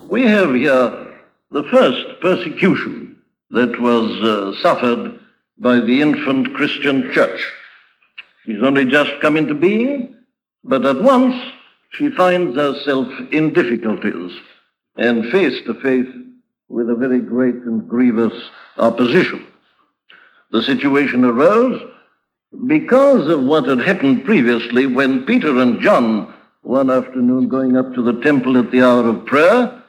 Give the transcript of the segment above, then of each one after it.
We have here the first persecution that was suffered by the infant Christian church. She's only just come into being, but at once she finds herself in difficulties and face to face with a very great and grievous opposition. The situation arose because of what had happened previously when Peter and John, one afternoon going up to the temple at the hour of prayer,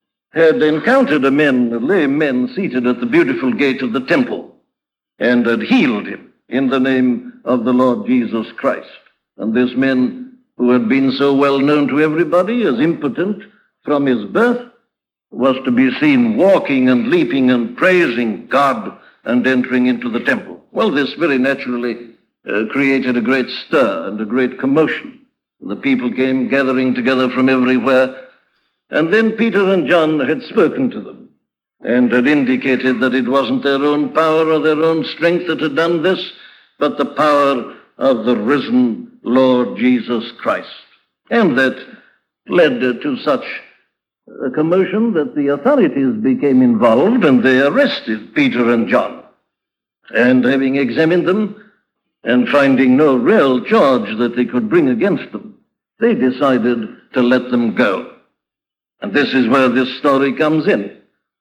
had encountered a lame man seated at the beautiful gate of the temple, and had healed him in the name of the Lord Jesus Christ. And this man, who had been so well known to everybody as impotent from his birth, was to be seen walking and leaping and praising God and entering into the temple. Well, this very naturally created a great stir and a great commotion. The people came gathering together from everywhere, and then Peter and John had spoken to them and had indicated that it wasn't their own power or their own strength that had done this, but the power of the risen Lord Jesus Christ. And that led to such a commotion that the authorities became involved, and they arrested Peter and John. And having examined them and finding no real charge that they could bring against them, they decided to let them go. And this is where this story comes in.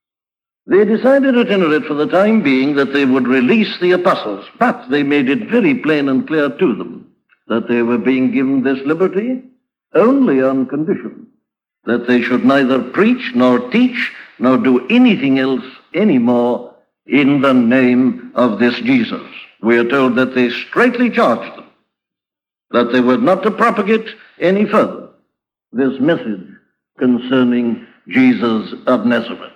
They decided at any rate for the time being that they would release the apostles, but they made it very plain and clear to them that they were being given this liberty only on condition that they should neither preach nor teach nor do anything else anymore in the name of this Jesus. We are told that they straitly charged them that they were not to propagate any further this message concerning Jesus of Nazareth.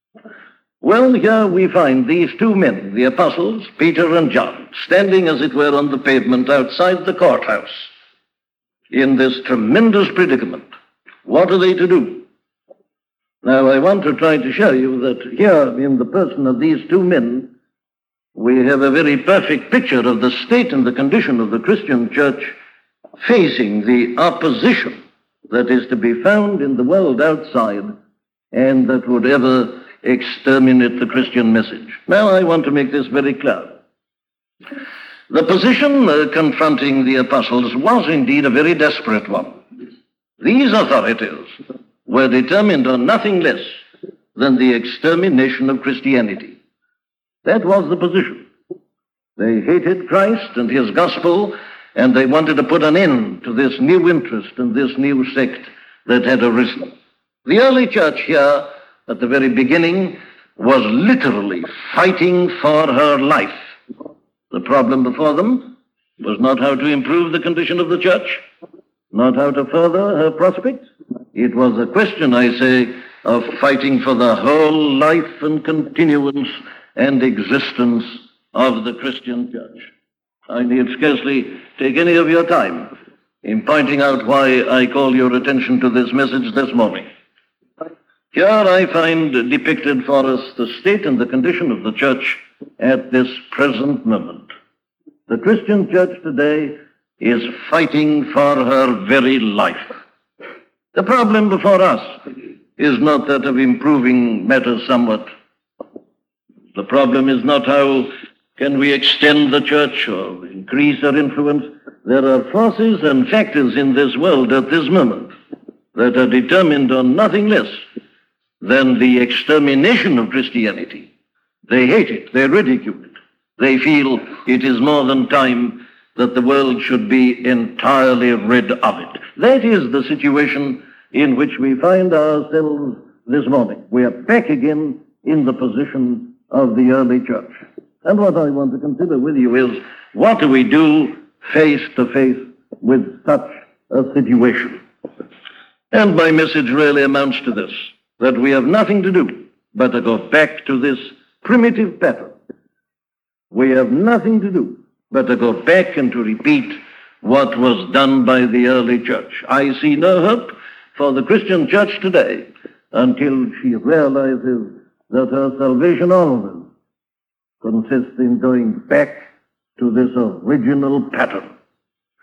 Well, here we find these two men, the apostles, Peter and John, standing as it were on the pavement outside the courthouse in this tremendous predicament. What are they to do? Now, I want to try to show you that here in the person of these two men, we have a very perfect picture of the state and the condition of the Christian church facing the opposition that is to be found in the world outside and that would ever exterminate the Christian message. Now, I want to make this very clear. The position confronting the apostles was indeed a very desperate one. These authorities were determined on nothing less than the extermination of Christianity. That was the position. They hated Christ and his gospel, and they wanted to put an end to this new interest and this new sect that had arisen. The early church here, at the very beginning, was literally fighting for her life. The problem before them was not how to improve the condition of the church, not how to further her prospects. It was a question, I say, of fighting for the whole life and continuance and existence of the Christian church. I need scarcely take any of your time in pointing out why I call your attention to this message this morning. Here I find depicted for us the state and the condition of the church at this present moment. The Christian church today is fighting for her very life. The problem before us is not that of improving matters somewhat. The problem is not how can we extend the church or increase her influence. There are forces and factors in this world at this moment that are determined on nothing less than the extermination of Christianity. They hate it, they ridicule it. They feel it is more than time that the world should be entirely rid of it. That is the situation in which we find ourselves this morning. We are back again in the position of the early church. And what I want to consider with you is, what do we do face to face with such a situation? And my message really amounts to this, that we have nothing to do but to go back to this primitive pattern. We have nothing to do but to go back and to repeat what was done by the early church. I see no hope for the Christian church today until she realizes that her salvation always consists in going back to this original pattern.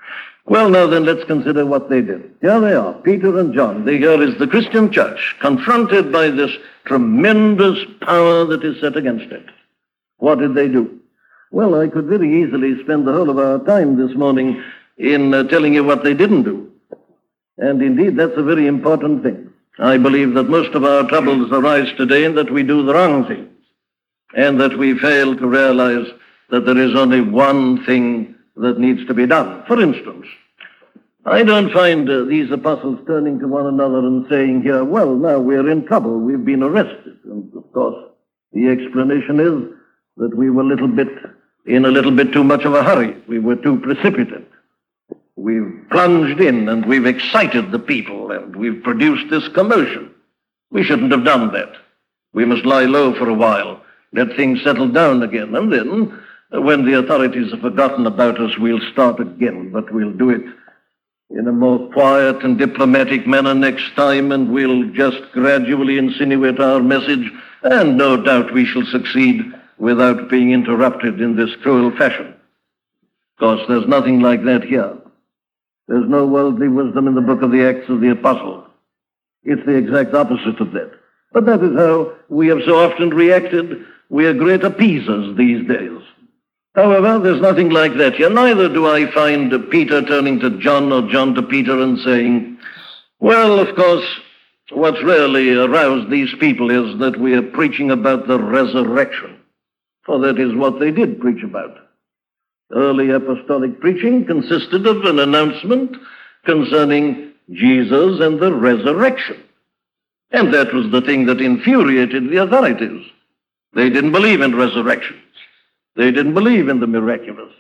Well, now then, let's consider what they did. Here they are, Peter and John. Here is the Christian church, confronted by this tremendous power that is set against it. What did they do? Well, I could very easily spend the whole of our time this morning in telling you what they didn't do. And indeed, that's a very important thing. I believe that most of our troubles arise today in that we do the wrong things, and that we fail to realize that there is only one thing that needs to be done. For instance, I don't find these apostles turning to one another and saying here, well, now we're in trouble, we've been arrested. And of course, the explanation is that we were in a little bit too much of a hurry. We were too precipitate. We've plunged in and we've excited the people and we've produced this commotion. We shouldn't have done that. We must lie low for a while, let things settle down again, and then when the authorities have forgotten about us, we'll start again, but we'll do it in a more quiet and diplomatic manner next time, and we'll just gradually insinuate our message, and no doubt we shall succeed without being interrupted in this cruel fashion. Of course, there's nothing like that here. There's no worldly wisdom in the book of the Acts of the Apostles. It's the exact opposite of that. But that is how we have so often reacted. We are great appeasers these days. However, there's nothing like that here. Neither do I find Peter turning to John or John to Peter and saying, well, of course, what's really aroused these people is that we are preaching about the resurrection. For that is what they did preach about. Early apostolic preaching consisted of an announcement concerning Jesus and the resurrection. And that was the thing that infuriated the authorities. They didn't believe in resurrections. They didn't believe in the miraculous.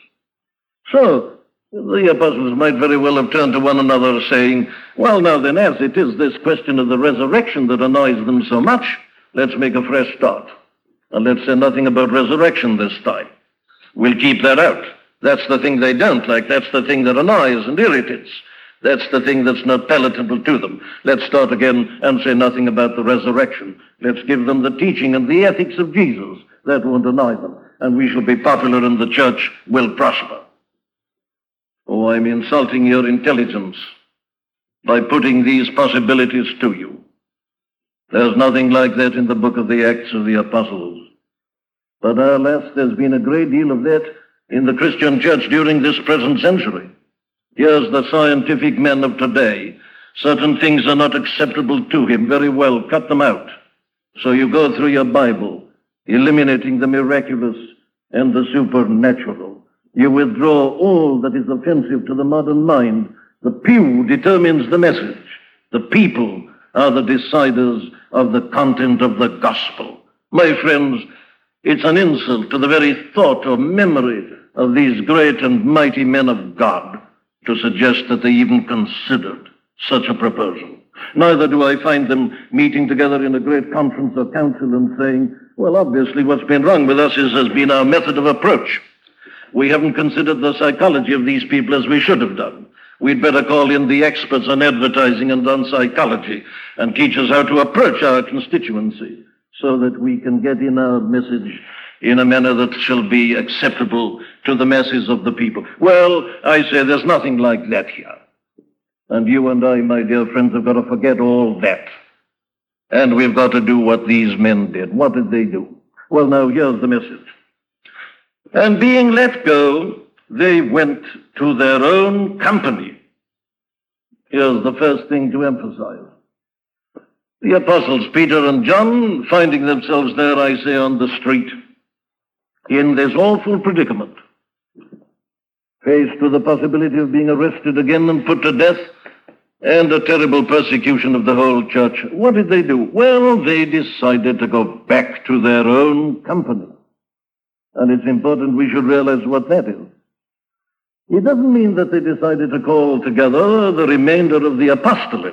So the apostles might very well have turned to one another saying, well, now then, as it is this question of the resurrection that annoys them so much, let's make a fresh start. And let's say nothing about resurrection this time. We'll keep that out. That's the thing they don't like. That's the thing that annoys and irritates. That's the thing that's not palatable to them. Let's start again and say nothing about the resurrection. Let's give them the teaching and the ethics of Jesus. That won't annoy them. And we shall be popular and the church will prosper. Oh, I'm insulting your intelligence by putting these possibilities to you. There's nothing like that in the book of the Acts of the Apostles. But alas, there's been a great deal of that in the Christian church during this present century. Here's the scientific man of today. Certain things are not acceptable to him. Very well, cut them out. So you go through your Bible, eliminating the miraculous and the supernatural. You withdraw all that is offensive to the modern mind. The pew determines the message. The people are the deciders of the content of the gospel. My friends, it's an insult to the very thought or memory of these great and mighty men of God to suggest that they even considered such a proposal. Neither do I find them meeting together in a great conference or council and saying, well, obviously what's been wrong with us has been our method of approach. We haven't considered the psychology of these people as we should have done. We'd better call in the experts on advertising and on psychology and teach us how to approach our constituency so that we can get in our message in a manner that shall be acceptable to the masses of the people. Well, I say there's nothing like that here. And you and I, my dear friends, have got to forget all that. And we've got to do what these men did. What did they do? Well, now, here's the message. And being let go, they went to their own company. Here's the first thing to emphasize. The apostles, Peter and John, finding themselves there, I say, on the street, in this awful predicament, faced with the possibility of being arrested again and put to death, and a terrible persecution of the whole church. What did they do? Well, they decided to go back to their own company. And it's important we should realize what that is. It doesn't mean that they decided to call together the remainder of the apostolate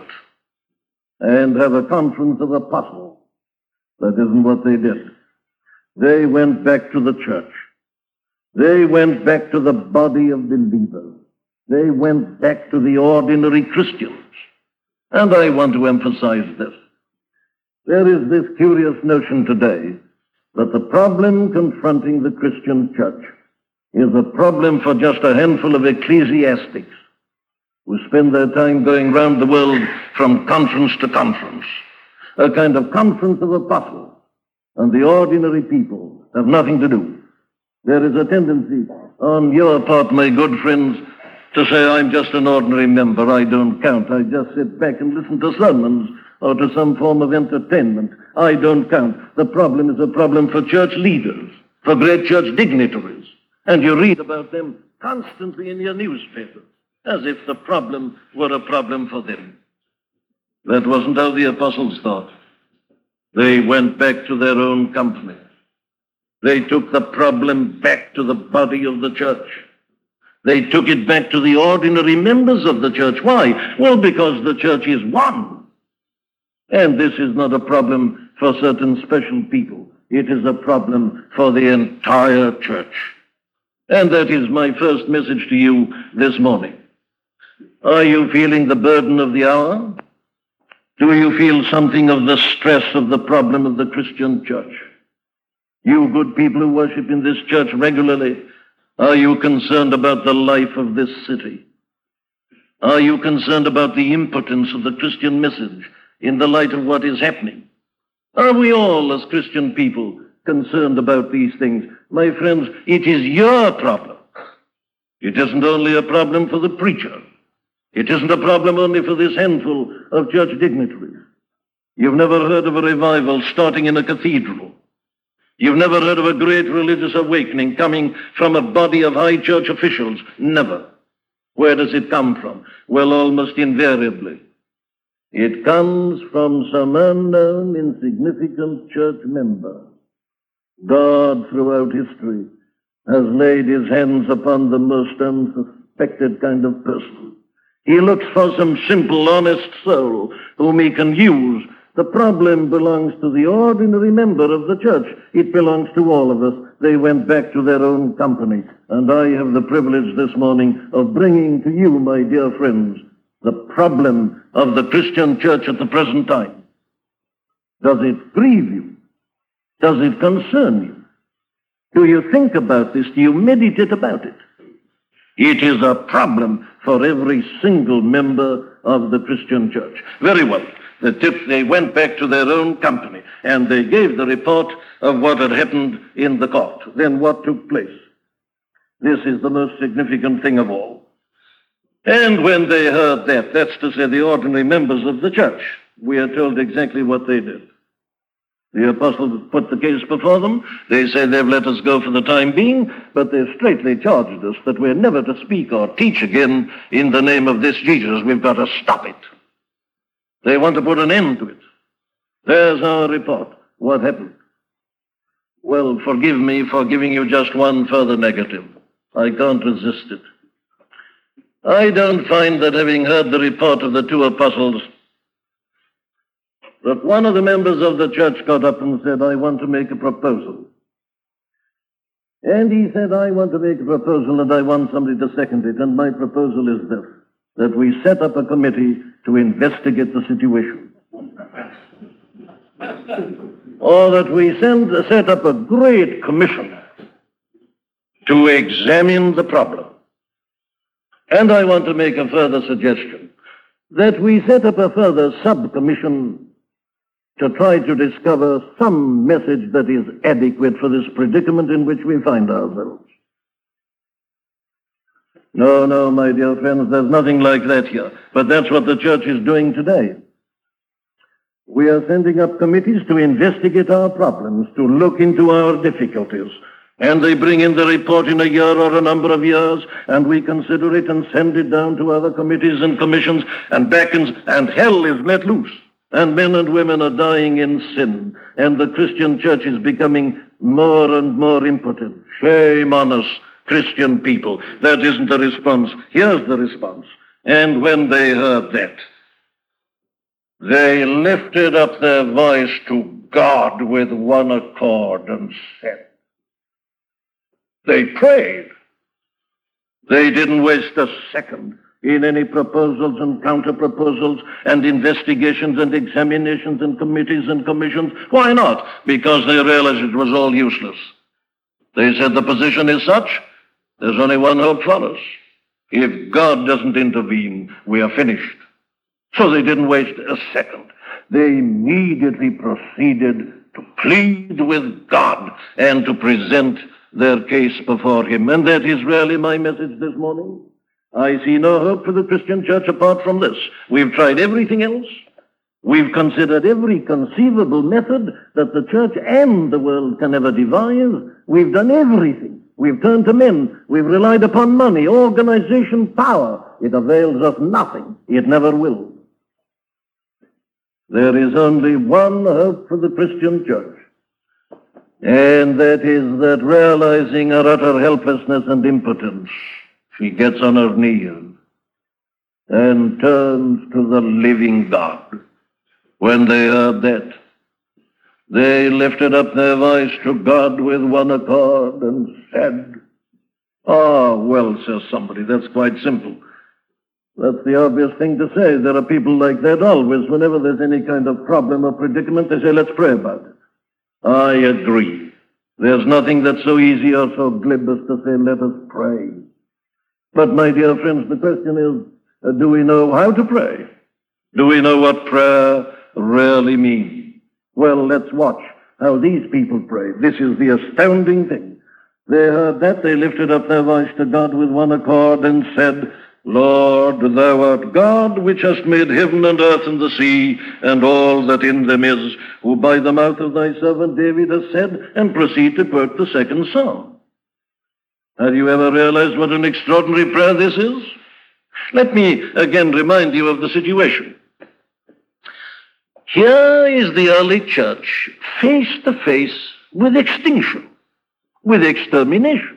and have a conference of apostles. That isn't what they did. They went back to the church. They went back to the body of believers. They went back to the ordinary Christians. And I want to emphasize this. There is this curious notion today that the problem confronting the Christian church is a problem for just a handful of ecclesiastics who spend their time going round the world from conference to conference. A kind of conference of apostles, and the ordinary people have nothing to do. There is a tendency on your part, my good friends, to say, I'm just an ordinary member, I don't count. I just sit back and listen to sermons or to some form of entertainment. I don't count. The problem is a problem for church leaders, for great church dignitaries. And you read about them constantly in your newspapers, as if the problem were a problem for them. That wasn't how the apostles thought. They went back to their own company. They took the problem back to the body of the church. They took it back to the ordinary members of the church. Why? Well, because the church is one. And this is not a problem for certain special people. It is a problem for the entire church. And that is my first message to you this morning. Are you feeling the burden of the hour? Do you feel something of the stress of the problem of the Christian church? You good people who worship in this church regularly, are you concerned about the life of this city? Are you concerned about the impotence of the Christian message in the light of what is happening? Are we all, as Christian people, concerned about these things? My friends, it is your problem. It isn't only a problem for the preacher. It isn't a problem only for this handful of church dignitaries. You've never heard of a revival starting in a cathedral. You've never heard of a great religious awakening coming from a body of high church officials. Never. Where does it come from? Well, almost invariably, it comes from some unknown, insignificant church member. God, throughout history, has laid his hands upon the most unsuspected kind of person. He looks for some simple, honest soul whom he can use. The problem belongs to the ordinary member of the church. It belongs to all of us. They went back to their own company. And I have the privilege this morning of bringing to you, my dear friends, the problem of the Christian church at the present time. Does it grieve you? Does it concern you? Do you think about this? Do you meditate about it? It is a problem for every single member of the Christian church. Very well. They went back to their own company, and they gave the report of what had happened in the court. Then what took place? This is the most significant thing of all. And when they heard that, that's to say the ordinary members of the church, we are told exactly what they did. The apostles put the case before them. They say they've let us go for the time being, but they've straightly charged us that we're never to speak or teach again in the name of this Jesus. We've got to stop it. They want to put an end to it. There's our report. What happened? Well, forgive me for giving you just one further negative. I can't resist it. I don't find that, having heard the report of the two apostles, that one of the members of the church got up and said, I want to make a proposal. And he said, I want to make a proposal and I want somebody to second it. And my proposal is this, that we set up a committee to investigate the situation. Or that we set up a great commission to examine the problem. And I want to make a further suggestion, that we set up a further subcommission to try to discover some message that is adequate for this predicament in which we find ourselves. No, my dear friends, there's nothing like that here. But that's what the church is doing today. We are sending up committees to investigate our problems, to look into our difficulties. And they bring in the report in a year or a number of years, and we consider it and send it down to other committees and commissions, and and hell is let loose. And men and women are dying in sin, and the Christian church is becoming more and more impotent. Shame on us, Christian people. That isn't the response. Here's the response. And when they heard that, they lifted up their voice to God with one accord and said, they prayed. They didn't waste a second in any proposals and counter-proposals and investigations and examinations and committees and commissions. Why not? Because they realized it was all useless. They said the position is such, there's only one hope for us. If God doesn't intervene, we are finished. So they didn't waste a second. They immediately proceeded to plead with God and to present their case before him. And that is really my message this morning. I see no hope for the Christian church apart from this. We've tried everything else. We've considered every conceivable method that the church and the world can ever devise. We've done everything. We've turned to men. We've relied upon money, organization, power. It avails us nothing. It never will. There is only one hope for the Christian church, and that is that realizing her utter helplessness and impotence, she gets on her knees and turns to the living God. When they heard that, they lifted up their voice to God with one accord and said, well, says somebody, that's quite simple. That's the obvious thing to say. There are people like that always. Whenever there's any kind of problem or predicament, they say, let's pray about it. I agree. There's nothing that's so easy or so glib as to say, let us pray. But, my dear friends, the question is, do we know how to pray? Do we know what prayer really means? Well, let's watch how these people prayed. This is the astounding thing. They heard that. They lifted up their voice to God with one accord and said, Lord, thou art God, which hast made heaven and earth and the sea, and all that in them is, who by the mouth of thy servant David has said, and proceed to quote the second psalm. Have you ever realized what an extraordinary prayer this is? Let me again remind you of the situation. Here is the early church face to face with extinction, with extermination.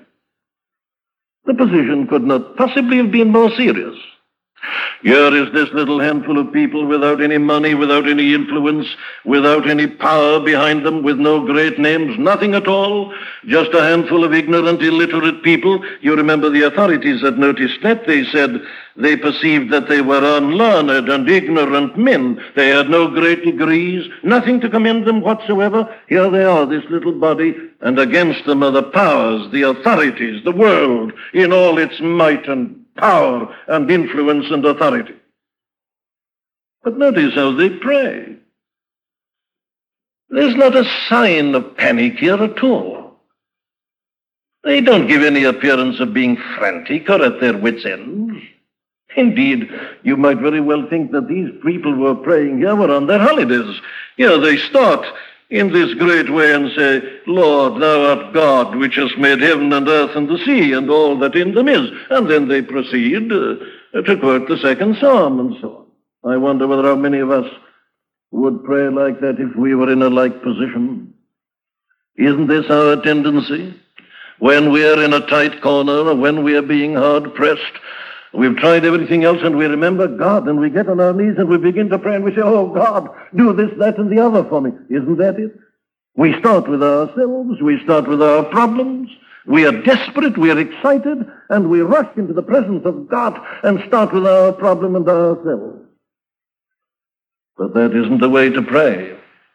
The position could not possibly have been more serious. Here is this little handful of people without any money, without any influence, without any power behind them, with no great names, nothing at all, just a handful of ignorant, illiterate people. You remember the authorities had noticed that. They said they perceived that they were unlearned and ignorant men. They had no great degrees, nothing to commend them whatsoever. Here they are, this little body, and against them are the powers, the authorities, the world in all its might and power and influence and authority. But notice how they pray. There's not a sign of panic here at all. They don't give any appearance of being frantic or at their wits' ends. Indeed, you might very well think that these people who are praying here were on their holidays. Here they start in this great way and say, Lord, thou art God, which hast made heaven and earth and the sea, and all that in them is. And then they proceed to quote the second psalm and so on. I wonder whether how many of us would pray like that if we were in a like position. Isn't this our tendency? When we are in a tight corner or when we are being hard pressed, we've tried everything else and we remember God, and we get on our knees and we begin to pray and we say, oh God, do this, that, and the other for me. Isn't that it? We start with ourselves, we start with our problems, we are desperate, we are excited, and we rush into the presence of God and start with our problem and ourselves. But that isn't the way to pray.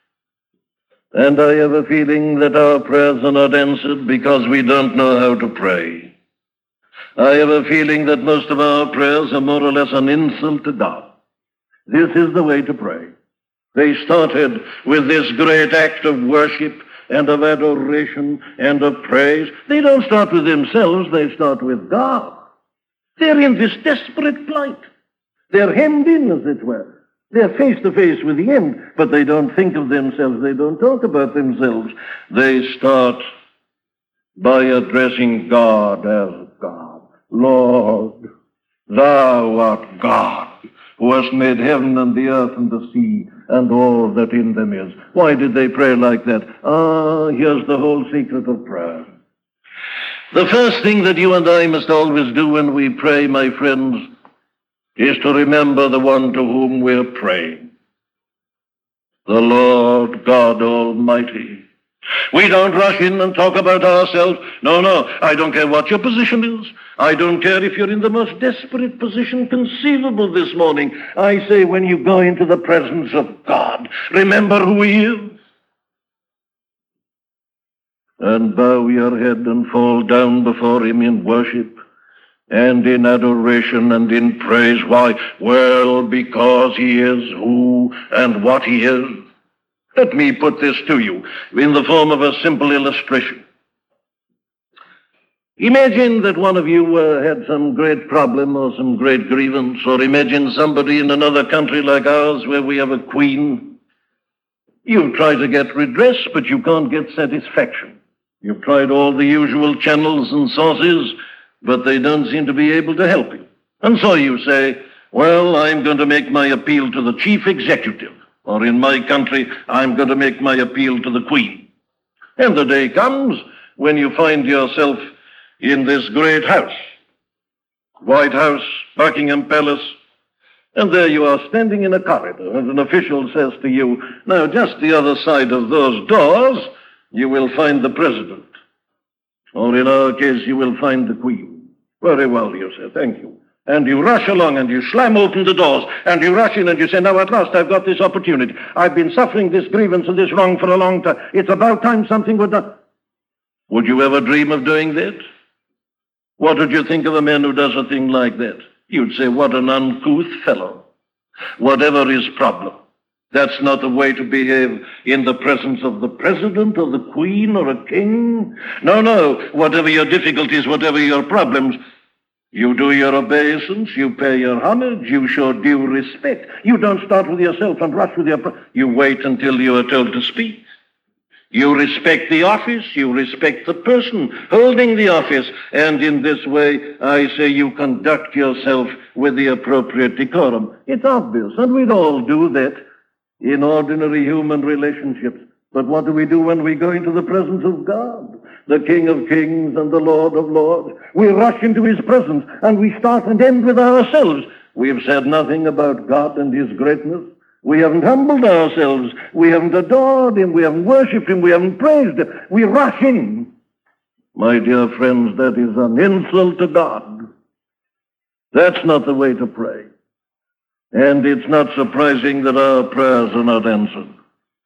And I have a feeling that our prayers are not answered because we don't know how to pray. I have a feeling that most of our prayers are more or less an insult to God. This is the way to pray. They started with this great act of worship and of adoration and of praise. They don't start with themselves, they start with God. They're in this desperate plight. They're hemmed in, as it were. They're face to face with the end, but they don't think of themselves. They don't talk about themselves. They start by addressing God as God. Lord, thou art God, who hast made heaven and the earth and the sea and all that in them is. Why did they pray like that? Here's the whole secret of prayer. The first thing that you and I must always do when we pray, my friends, is to remember the one to whom we're praying. The Lord God Almighty. We don't rush in and talk about ourselves. No, I don't care what your position is. I don't care if you're in the most desperate position conceivable this morning. I say when you go into the presence of God, remember who he is. And bow your head and fall down before him in worship and in adoration and in praise. Why? Well, because he is who and what he is. Let me put this to you in the form of a simple illustration. Imagine that one of you had some great problem or some great grievance, or imagine somebody in another country like ours where we have a queen. You try to get redress, but you can't get satisfaction. You've tried all the usual channels and sources, but they don't seem to be able to help you. And so you say, well, I'm going to make my appeal to the chief executive, or in my country, I'm going to make my appeal to the queen. And the day comes when you find yourself in this great house, White House, Buckingham Palace, and there you are standing in a corridor, and an official says to you, now just the other side of those doors, you will find the president. Or in our case, you will find the queen. Very well, you say, thank you. And you rush along and you slam open the doors and you rush in and you say, now at last I've got this opportunity. I've been suffering this grievance and this wrong for a long time. It's about time something would done. Would you ever dream of doing that? What would you think of a man who does a thing like that? You'd say, what an uncouth fellow. Whatever his problem. That's not the way to behave in the presence of the president or the queen or a king. No. Whatever your difficulties, whatever your problems, you do your obeisance, you pay your homage, you show due respect. You don't start with yourself and rush with you wait until you are told to speak. You respect the office, you respect the person holding the office, and in this way, I say you conduct yourself with the appropriate decorum. It's obvious, and we'd all do that in ordinary human relationships. But what do we do when we go into the presence of God, the King of Kings and the Lord of Lords? We rush into his presence, and we start and end with ourselves. We have said nothing about God and his greatness. We haven't humbled ourselves. We haven't adored him. We haven't worshipped him. We haven't praised him. We rush in. My dear friends, that is an insult to God. That's not the way to pray. And it's not surprising that our prayers are not answered.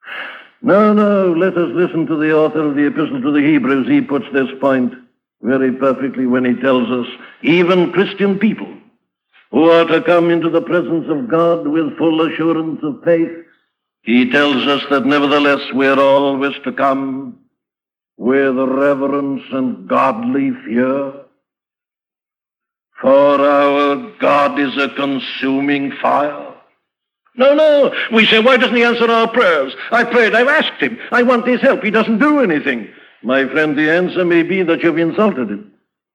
No, let us listen to the author of the Epistle to the Hebrews. He puts this point very perfectly when he tells us, even Christian people who are to come into the presence of God with full assurance of faith, he tells us that nevertheless we're always to come with reverence and godly fear. For our God is a consuming fire. No. We say, why doesn't he answer our prayers? I prayed, I've asked him. I want his help. He doesn't do anything. My friend, the answer may be that you've insulted him.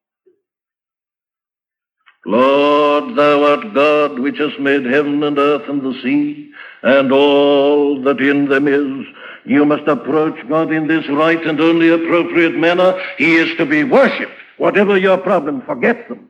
Lord, thou art God, which hast made heaven and earth and the sea, and all that in them is. You must approach God in this right and only appropriate manner. He is to be worshipped. Whatever your problem, forget them.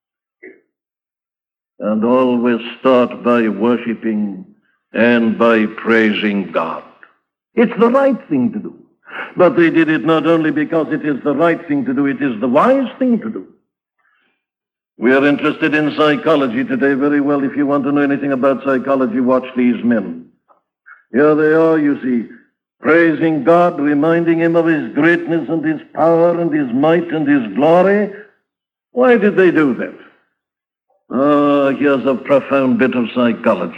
And always start by worshiping and by praising God. It's the right thing to do. But they did it not only because it is the right thing to do, it is the wise thing to do. We are interested in psychology today. Very well, if you want to know anything about psychology, watch these men. Here they are, you see, praising God, reminding him of his greatness and his power and his might and his glory. Why did they do that? Here's a profound bit of psychology.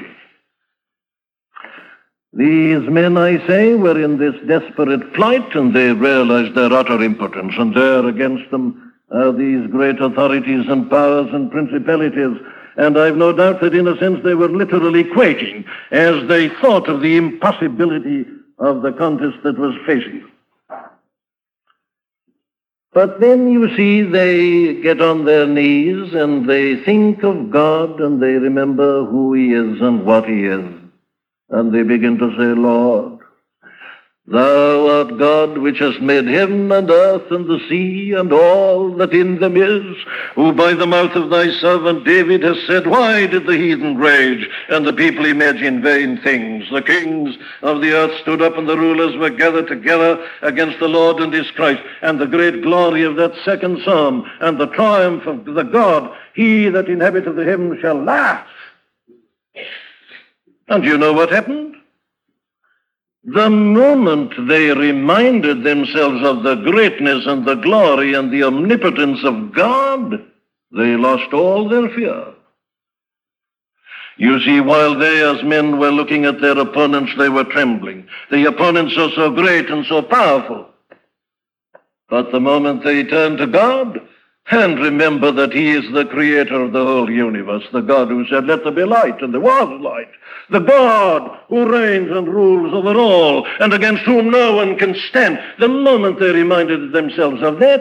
These men, I say, were in this desperate plight, and they realized their utter impotence, and there against them are these great authorities and powers and principalities. And I've no doubt that in a sense they were literally quaking as they thought of the impossibility of the contest that was facing them. But then, you see, they get on their knees and they think of God and they remember who he is and what he is. And they begin to say, Lord, thou art God, which hast made heaven and earth and the sea and all that in them is, who by the mouth of thy servant David has said, why did the heathen rage and the people imagine vain things? The kings of the earth stood up and the rulers were gathered together against the Lord and his Christ. And the great glory of that second psalm and the triumph of the God, he that inhabiteth the heavens shall laugh. And you know what happened? The moment they reminded themselves of the greatness and the glory and the omnipotence of God, They lost all their fear. You see, while they as men were looking at their opponents, they were trembling. The opponents are so great and so powerful. But the moment they turn to God and remember that He is the creator of the whole universe, the God who said, "Let there be light," and there was light, the God who reigns and rules over all and against whom no one can stand, the moment they reminded themselves of that,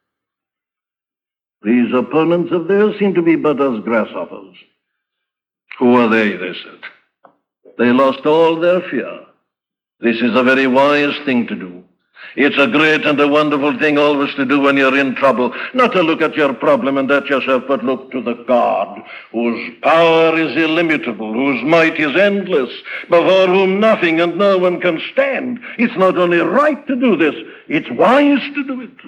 these opponents of theirs seem to be but as grasshoppers. Who are they said. They lost all their fear. This is a very wise thing to do. It's a great and a wonderful thing always to do when you're in trouble, not to look at your problem and at yourself, but look to the God whose power is illimitable, whose might is endless, before whom nothing and no one can stand. It's not only right to do this, it's wise to do it.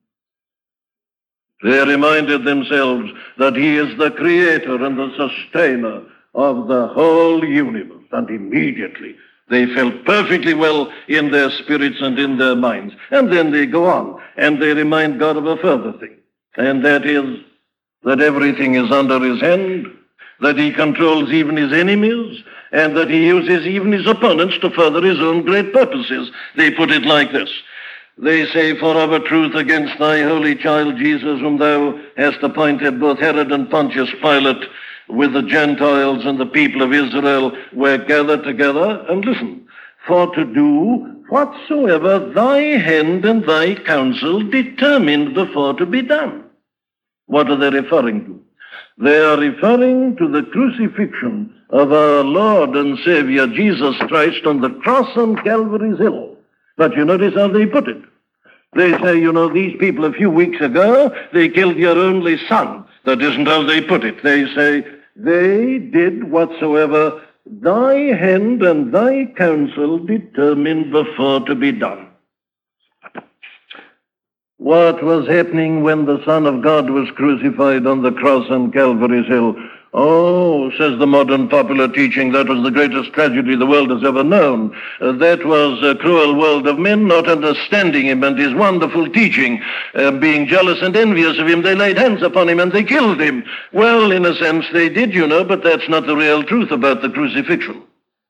They reminded themselves that He is the creator and the sustainer of the whole universe, and immediately they felt perfectly well in their spirits and in their minds. And then they go on, and they remind God of a further thing, and that is that everything is under His hand, that He controls even His enemies, and that He uses even His opponents to further His own great purposes. They put it like this. They say, "For of a truth against thy holy child Jesus, whom thou hast appointed, both Herod and Pontius Pilate, with the Gentiles and the people of Israel, were gathered together," and listen, "for to do whatsoever thy hand and thy counsel determined before to be done." What are they referring to? They are referring to the crucifixion of our Lord and Savior Jesus Christ on the cross on Calvary's Hill. But you notice how they put it. They say, these people a few weeks ago, they killed your only son. That isn't how they put it. They say, they did whatsoever thy hand and thy counsel determined before to be done. What was happening when the Son of God was crucified on the cross on Calvary's Hill? Oh, says the modern popular teaching, that was the greatest tragedy the world has ever known. That was a cruel world of men not understanding Him and His wonderful teaching. Being jealous and envious of Him, they laid hands upon Him and they killed Him. Well, in a sense they did, but that's not the real truth about the crucifixion.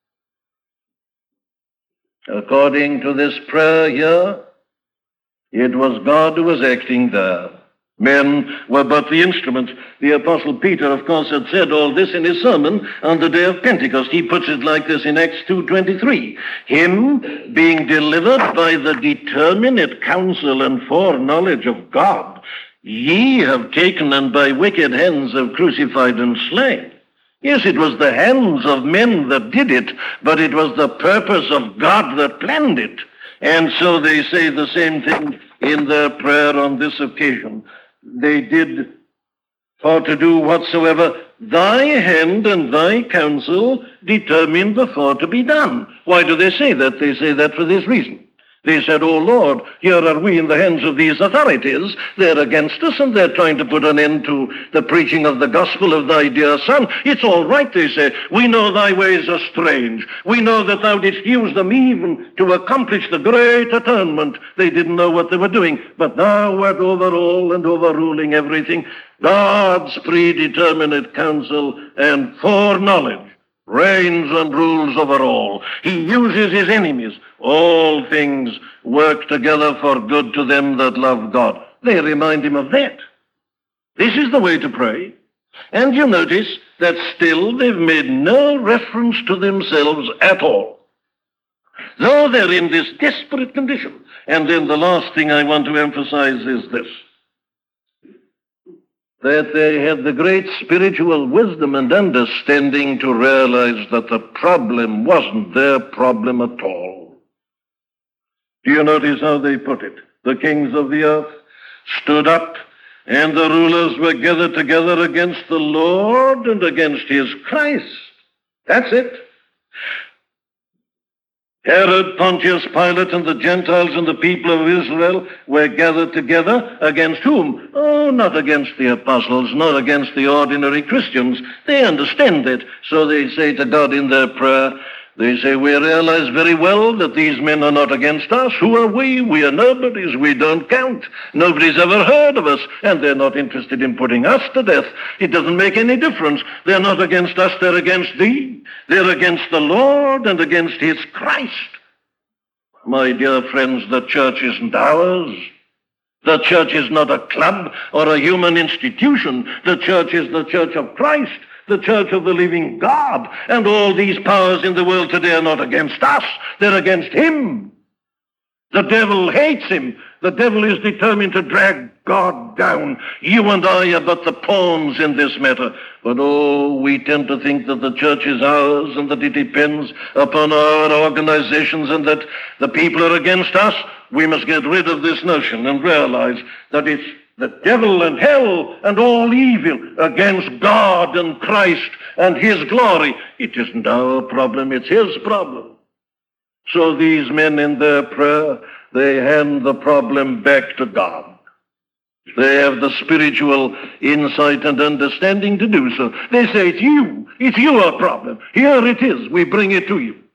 According to this prayer here, it was God who was acting there. Men were but the instruments. The Apostle Peter, of course, had said all this in his sermon on the day of Pentecost. He puts it like this in Acts 2:23. "Him being delivered by the determinate counsel and foreknowledge of God, ye have taken and by wicked hands have crucified and slain." Yes, it was the hands of men that did it, but it was the purpose of God that planned it. And so they say the same thing in their prayer on this occasion. They did for to do whatsoever thy hand and thy counsel determined before to be done. Why do they say that? They say that for this reason. They said, "Oh Lord, here are we in the hands of these authorities. They're against us and they're trying to put an end to the preaching of the gospel of thy dear Son. It's all right," they say. "We know thy ways are strange. We know that thou didst use them even to accomplish the great atonement." They didn't know what they were doing, but thou wert over all and overruling everything. God's predeterminate counsel and foreknowledge reigns and rules over all. He uses His enemies. All things work together for good to them that love God. They remind Him of that. This is the way to pray. And you notice that still they've made no reference to themselves at all, though they're in this desperate condition. And then the last thing I want to emphasize is this, that they had the great spiritual wisdom and understanding to realize that the problem wasn't their problem at all. Do you notice how they put it? The kings of the earth stood up, and the rulers were gathered together against the Lord and against His Christ. That's it. Herod, Pontius Pilate, and the Gentiles and the people of Israel were gathered together against whom? Oh, not against the apostles, not against the ordinary Christians. They understand it. So they say to God in their prayer, They say, we realize very well that these men are not against us. Who are we? We are nobodies. We don't count. Nobody's ever heard of us, and they're not interested in putting us to death. It doesn't make any difference. They're not against us. They're against thee. They're against the Lord and against his Christ. My dear friends, the church isn't ours. The church is not a club or a human institution. The church is the church of Christ, the church of the living God. And all these powers in the world today are not against us. They're against him. The devil hates him. The devil is determined to drag God down. You and I are but the pawns in this matter. But oh, we tend to think that the church is ours and that it depends upon our organizations and that the people are against us. We must get rid of this notion and realize that it's the devil and hell and all evil against God and Christ and his glory. It isn't our problem, it's his problem. So these men in their prayer, they hand the problem back to God. They have the spiritual insight and understanding to do so. They say, it's your problem. Here it is, we bring it to you.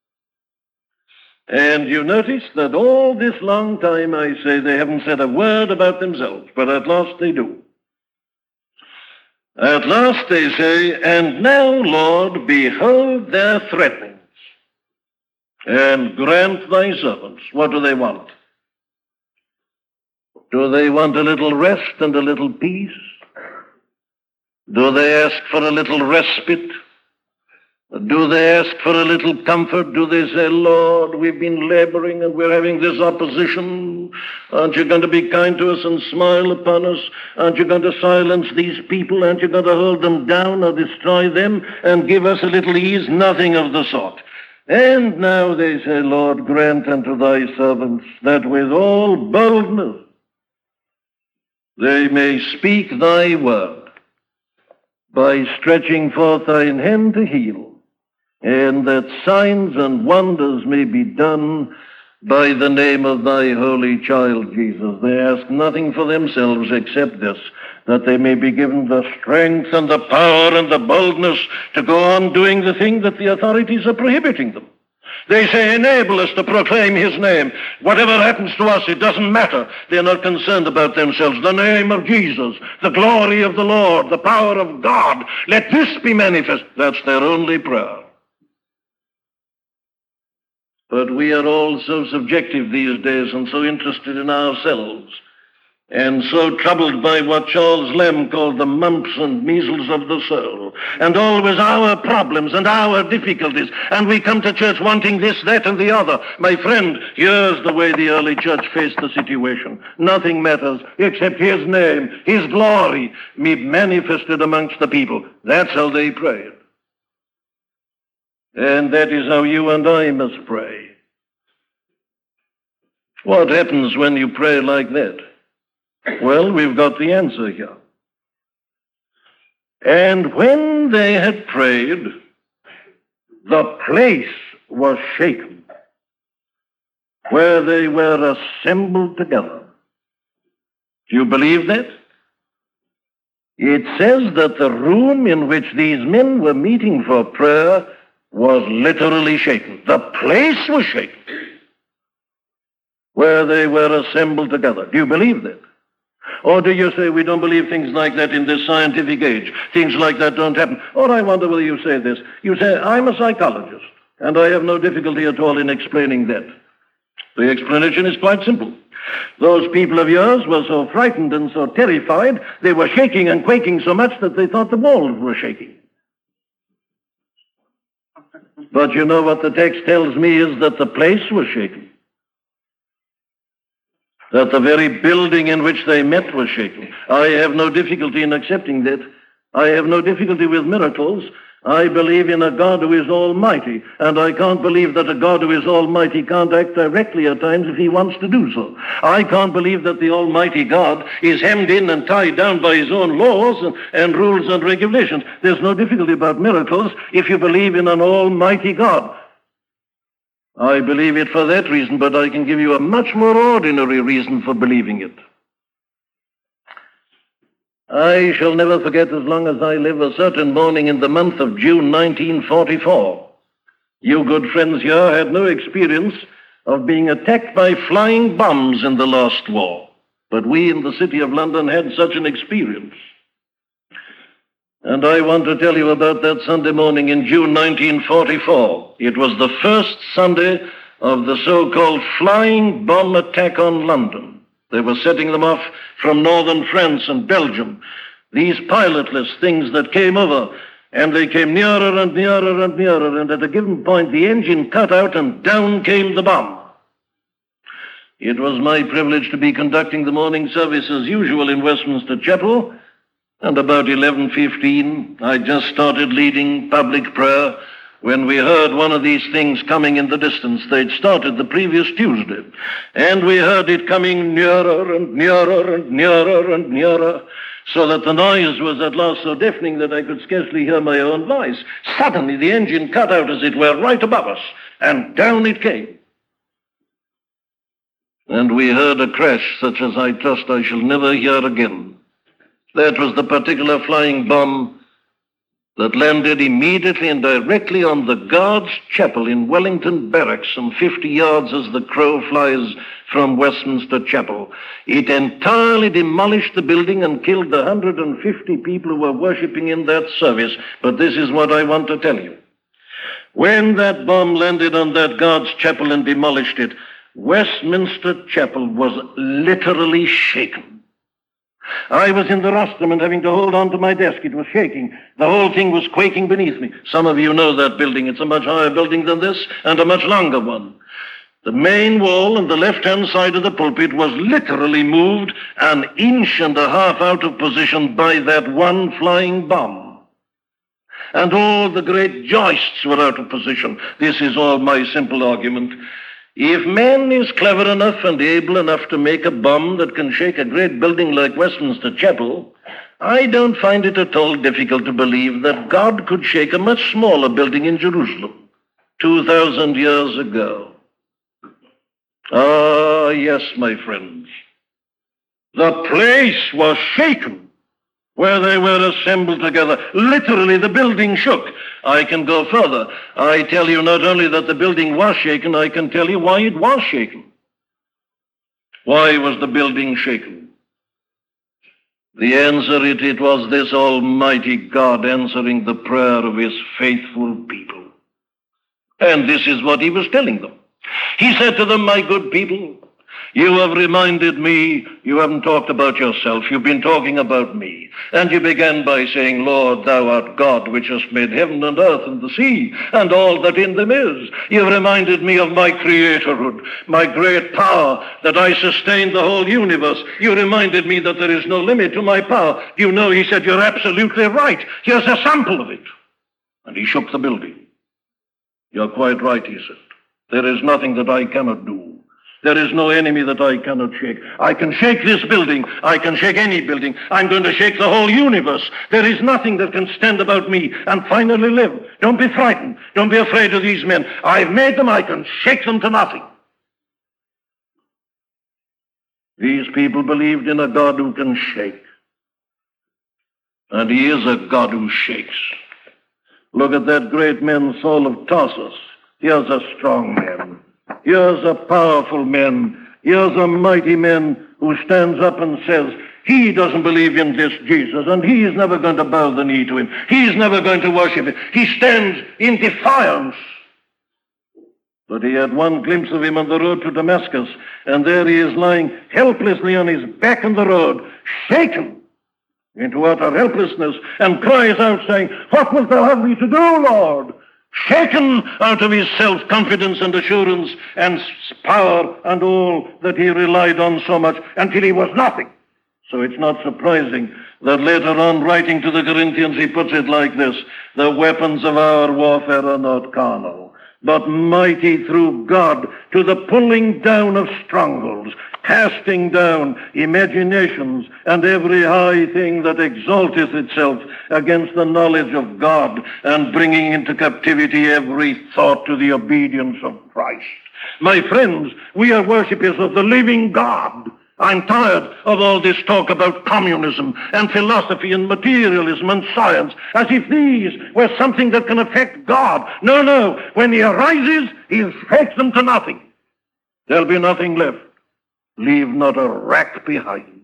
And you notice that all this long time, I say, they haven't said a word about themselves, but at last they do. At last they say, and now, Lord, behold their threatenings, and grant thy servants. What do they want? Do they want a little rest and a little peace? Do they ask for a little respite? Do they ask for a little comfort? Do they say, Lord, we've been laboring and we're having this opposition. Aren't you going to be kind to us and smile upon us? Aren't you going to silence these people? Aren't you going to hold them down or destroy them and give us a little ease? Nothing of the sort. And now they say, Lord, grant unto thy servants that with all boldness they may speak thy word by stretching forth thine hand to heal, and that signs and wonders may be done by the name of thy holy child, Jesus. They ask nothing for themselves except this, that they may be given the strength and the power and the boldness to go on doing the thing that the authorities are prohibiting them. They say, enable us to proclaim his name. Whatever happens to us, it doesn't matter. They're not concerned about themselves. The name of Jesus, the glory of the Lord, the power of God, let this be manifest. That's their only prayer. But we are all so subjective these days and so interested in ourselves and so troubled by what Charles Lamb called the mumps and measles of the soul, and always our problems and our difficulties, and we come to church wanting this, that, and the other. My friend, here's the way the early church faced the situation. Nothing matters except his name, his glory, be manifested amongst the people. That's how they prayed. And that is how you and I must pray. What happens when you pray like that? Well, we've got the answer here. And when they had prayed, the place was shaken, where they were assembled together. Do you believe that? It says that the room in which these men were meeting for prayer was literally shaken. The place was shaken, where they were assembled together. Do you believe that? Or do you say we don't believe things like that in this scientific age? Things like that don't happen. Or I wonder whether you say this. You say, I'm a psychologist, and I have no difficulty at all in explaining that. The explanation is quite simple. Those people of yours were so frightened and so terrified, they were shaking and quaking so much that they thought the walls were shaking. But you know what the text tells me is that the place was shaken. That the very building in which they met was shaken. I have no difficulty in accepting that. I have no difficulty with miracles. I believe in a God who is almighty, and I can't believe that a God who is almighty can't act directly at times if he wants to do so. I can't believe that the almighty God is hemmed in and tied down by his own laws and rules and regulations. There's no difficulty about miracles if you believe in an almighty God. I believe it for that reason, but I can give you a much more ordinary reason for believing it. I shall never forget as long as I live a certain morning in the month of June 1944 You good friends here had no experience of being attacked by flying bombs in the last war. But we in the City of London had such an experience. And I want to tell you about that Sunday morning in June 1944. It was the first Sunday of the so-called flying bomb attack on London. They were setting them off from northern France and Belgium. These pilotless things that came over, and they came nearer and nearer and nearer, and at a given point the engine cut out and down came the bomb. It was my privilege to be conducting the morning service as usual in Westminster Chapel, and about 11:15 I just started leading public prayer when we heard one of these things coming in the distance. They'd started the previous Tuesday, and we heard it coming nearer and nearer and nearer and nearer, so that the noise was at last so deafening that I could scarcely hear my own voice. Suddenly the engine cut out, as it were, right above us, and down it came. And we heard a crash such as I trust I shall never hear again. That was the particular flying bomb that landed immediately and directly on the Guards' Chapel in Wellington Barracks, some 50 yards as the crow flies from Westminster Chapel. It entirely demolished the building and killed the 150 people who were worshipping in that service. But this is what I want to tell you. When that bomb landed on that Guards' Chapel and demolished it, Westminster Chapel was literally shaken. I was in the rostrum and having to hold on to my desk. It was shaking. The whole thing was quaking beneath me. Some of you know that building. It's a much higher building than this and a much longer one. The main wall on the left-hand side of the pulpit was literally moved an inch and a half out of position by that one flying bomb. And all the great joists were out of position. This is all my simple argument. If man is clever enough and able enough to make a bomb that can shake a great building like Westminster Chapel, I don't find it at all difficult to believe that God could shake a much smaller building in Jerusalem 2,000 years ago. Ah, yes, my friends. The place was shaken where they were assembled together. Literally, the building shook. I can go further. I tell you not only that the building was shaken, I can tell you why it was shaken. Why was the building shaken? The answer, it was this Almighty God answering the prayer of His faithful people. And this is what He was telling them. He said to them, my good people, you have reminded me, you haven't talked about yourself, you've been talking about me. And you began by saying, Lord, thou art God, which hast made heaven and earth and the sea, and all that in them is. You've reminded me of my creatorhood, my great power, that I sustain the whole universe. You reminded me that there is no limit to my power. You know, he said, you're absolutely right. Here's a sample of it. And he shook the building. You're quite right, he said. There is nothing that I cannot do. There is no enemy that I cannot shake. I can shake this building. I can shake any building. I'm going to shake the whole universe. There is nothing that can stand about me and finally live. Don't be frightened. Don't be afraid of these men. I've made them. I can shake them to nothing. These people believed in a God who can shake. And He is a God who shakes. Look at that great man, Saul of Tarsus. Here's a strong man. Here's a powerful man. Here's a mighty man who stands up and says, he doesn't believe in this Jesus, and he is never going to bow the knee to him. He's never going to worship him. He stands in defiance. But he had one glimpse of him on the road to Damascus, and there he is lying helplessly on his back on the road, shaken into utter helplessness, and cries out saying, what wilt thou have me to do, Lord? Shaken out of his self-confidence and assurance and power and all that he relied on so much until he was nothing. So it's not surprising that later on, writing to the Corinthians, he puts it like this, the weapons of our warfare are not carnal, but mighty through God to the pulling down of strongholds, casting down imaginations and every high thing that exalteth itself against the knowledge of God, and bringing into captivity every thought to the obedience of Christ. My friends, we are worshippers of the living God, I'm tired of all this talk about communism and philosophy and materialism and science, as if these were something that can affect God. No, no. When he arises, he'll shake them to nothing. There'll be nothing left. Leave not a rack behind.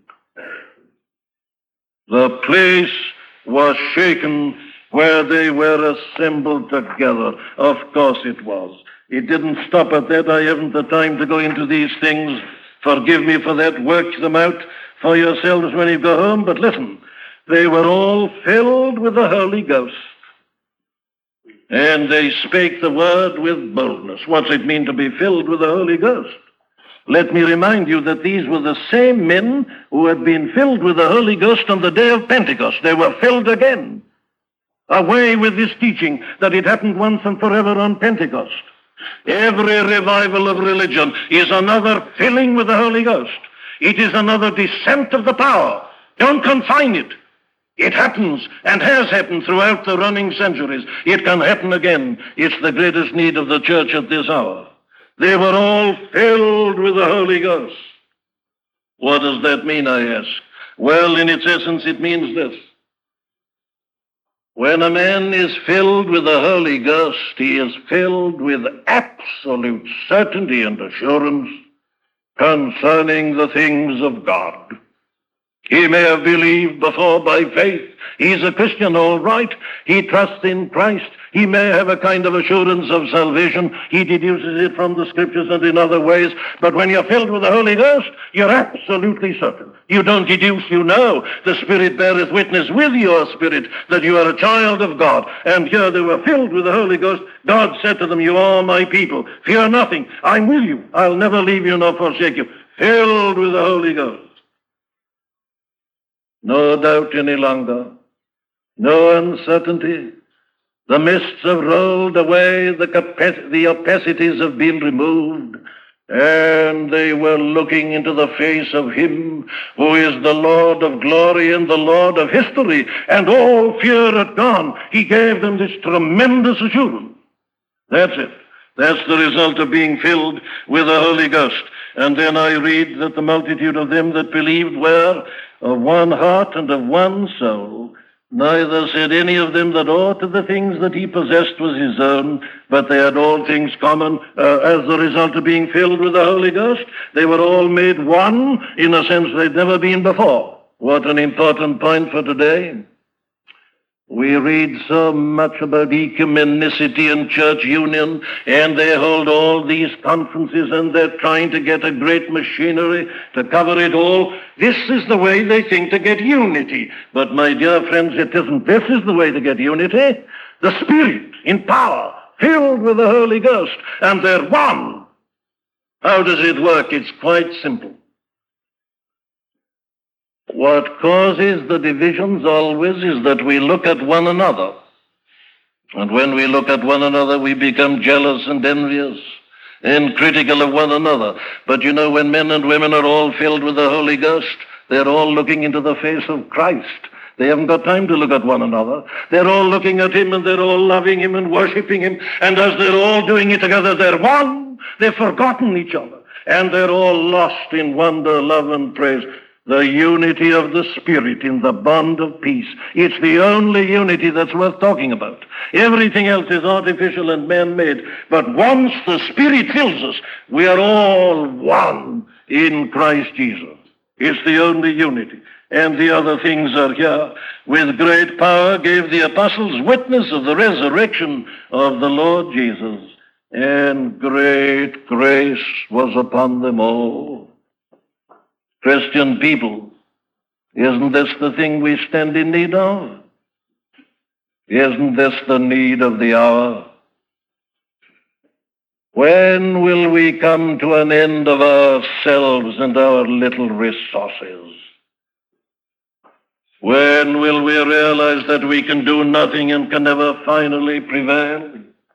The place was shaken where they were assembled together. Of course it was. It didn't stop at that. I haven't the time to go into these things. Forgive me for that. Work them out for yourselves when you go home. But listen, they were all filled with the Holy Ghost. And they spake the word with boldness. What's it mean to be filled with the Holy Ghost? Let me remind you that these were the same men who had been filled with the Holy Ghost on the day of Pentecost. They were filled again. Away with this teaching that it happened once and forever on Pentecost. Every revival of religion is another filling with the Holy Ghost. It is another descent of the power. Don't confine it. It happens and has happened throughout the running centuries. It can happen again. It's the greatest need of the church at this hour. They were all filled with the Holy Ghost. What does that mean, I ask? Well, in its essence, it means this. When a man is filled with the Holy Ghost, he is filled with absolute certainty and assurance concerning the things of God. He may have believed before by faith. He's a Christian, all right. He trusts in Christ. He may have a kind of assurance of salvation. He deduces it from the Scriptures and in other ways. But when you're filled with the Holy Ghost, you're absolutely certain. You don't deduce, you know. The Spirit beareth witness with your spirit that you are a child of God. And here they were filled with the Holy Ghost. God said to them, you are my people. Fear nothing. I'm with you. I'll never leave you nor forsake you. Filled with the Holy Ghost. No doubt any longer. No uncertainty. The mists have rolled away, the opacities have been removed, and they were looking into the face of him who is the Lord of glory and the Lord of history, and all fear had gone. He gave them this tremendous assurance. That's it. That's the result of being filled with the Holy Ghost. And then I read that the multitude of them that believed were of one heart and of one soul. Neither said any of them that aught of the things that he possessed was his own, but they had all things common as the result of being filled with the Holy Ghost. They were all made one in a sense they'd never been before. What an important point for today. We read so much about ecumenicity and church union, and they hold all these conferences, and they're trying to get a great machinery to cover it all. This is the way they think to get unity. But, my dear friends, it isn't. This is the way to get unity. The Spirit in power, filled with the Holy Ghost, and they're one. How does it work? It's quite simple. What causes the divisions always is that we look at one another. And when we look at one another, we become jealous and envious and critical of one another. But you know, when men and women are all filled with the Holy Ghost, they're all looking into the face of Christ. They haven't got time to look at one another. They're all looking at him, and they're all loving him and worshiping him. And as they're all doing it together, they're one. They've forgotten each other. And they're all lost in wonder, love, and praise. The unity of the Spirit in the bond of peace. It's the only unity that's worth talking about. Everything else is artificial and man-made. But once the Spirit fills us, we are all one in Christ Jesus. It's the only unity. And the other things are here. With great power gave the apostles witness of the resurrection of the Lord Jesus. And great grace was upon them all. Christian people, isn't this the thing we stand in need of? Isn't this the need of the hour? When will we come to an end of ourselves and our little resources? When will we realize that we can do nothing and can never finally prevail?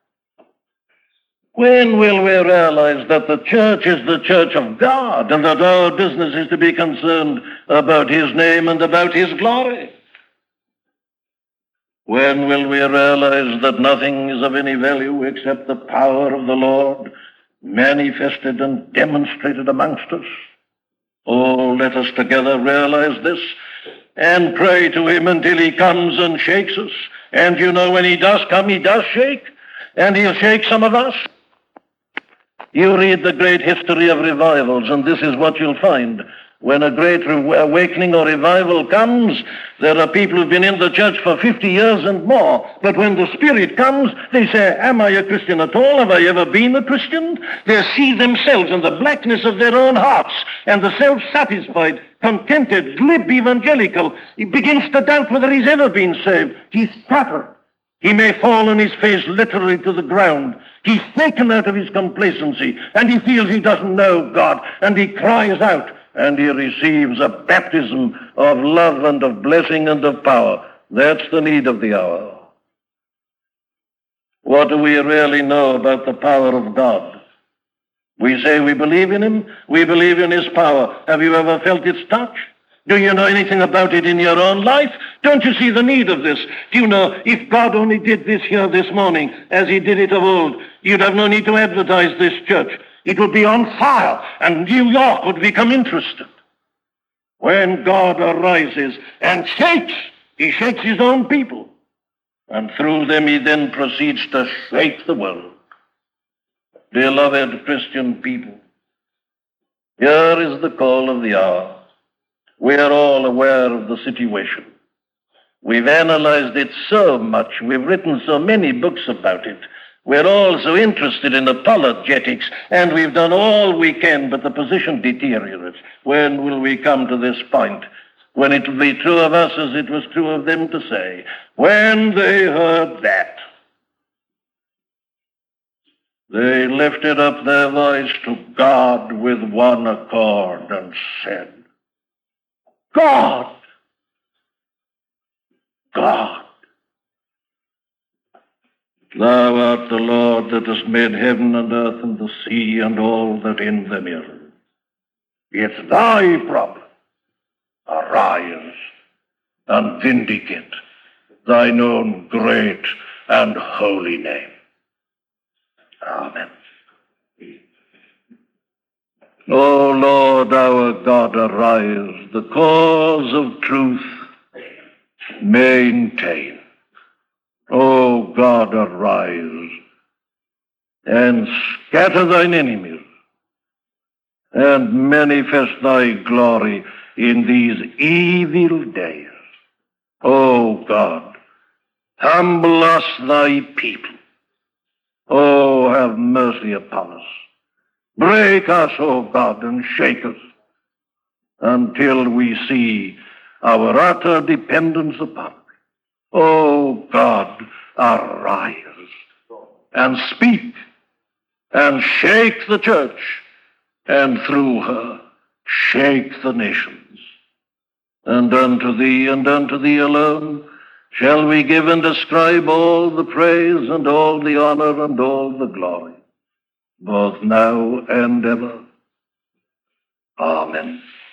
When will we realize that the church is the church of God and that our business is to be concerned about his name and about his glory? When will we realize that nothing is of any value except the power of the Lord manifested and demonstrated amongst us? Oh, let us together realize this and pray to him until he comes and shakes us. And you know, when he does come, he does shake, and he'll shake some of us. You read the great history of revivals, and this is what you'll find. When a great awakening or revival comes, there are people who've been in the church for 50 years and more. But when the Spirit comes, they say, am I a Christian at all? Have I ever been a Christian? They see themselves in the blackness of their own hearts, and the self-satisfied, contented, glib evangelical, he begins to doubt whether he's ever been saved. He's scattered. He may fall on his face literally to the ground. He's taken out of his complacency, and he feels he doesn't know God, and he cries out, and he receives a baptism of love and of blessing and of power. That's the need of the hour. What do we really know about the power of God? We say we believe in him, we believe in his power. Have you ever felt its touch? Do you know anything about it in your own life? Don't you see the need of this? Do you know, if God only did this here this morning, as he did it of old, you'd have no need to advertise this church. It would be on fire, and New York would become interested. When God arises and shakes, he shakes his own people. And through them he then proceeds to shake the world. Beloved Christian people, here is the call of the hour. We are all aware of the situation. We've analyzed it so much. We've written so many books about it. We're all so interested in apologetics, and we've done all we can, but the position deteriorates. When will we come to this point when it will be true of us as it was true of them to say, when they heard that, they lifted up their voice to God with one accord and said, God, God, thou art the Lord that hast made heaven and earth and the sea and all that in them is. It's thy problem. Arise and vindicate thine own great and holy name. Amen. O Lord our God, arise, the cause of truth maintain. O God, arise, and scatter thine enemies, and manifest thy glory in these evil days. O God, humble us thy people. O have mercy upon us. Break us, O God, and shake us until we see our utter dependence upon thee. O God, arise and speak and shake the church, and through her shake the nations. And unto thee alone shall we give and ascribe all the praise and all the honor and all the glory, both now and ever. Amen.